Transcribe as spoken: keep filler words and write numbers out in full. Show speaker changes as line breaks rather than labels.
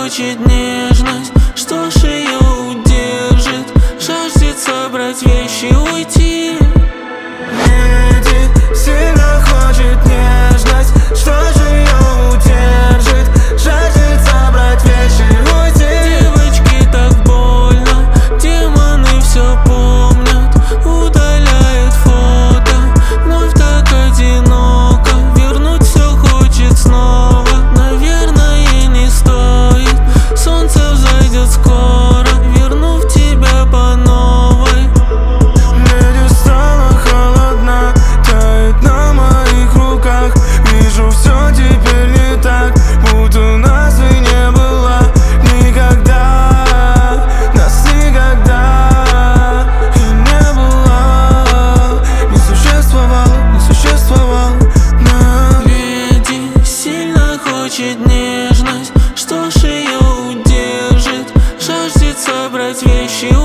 хочет нежность, что ж ее удержит? Жаждет собрать вещи и уйти.
Леди сильно хочет нежность, что же ее удержит? Жаждет собрать вещи и уйти.
Девочке так больно, демоны все помнят, удаляет фото, вновь так одиноко. Вернуть все хочет снова, наверное, не стоит. Солнце взойдет скоро, вернув тебя по новой.
Леди стала холодна, тает на моих руках. Вижу, все теперь не так, будто нас и не было никогда. Нас никогда и не было, не существовало, не существовало нас.
Леди сильно хочет нежность, что ж ее удержит? Жаждет собрать вещи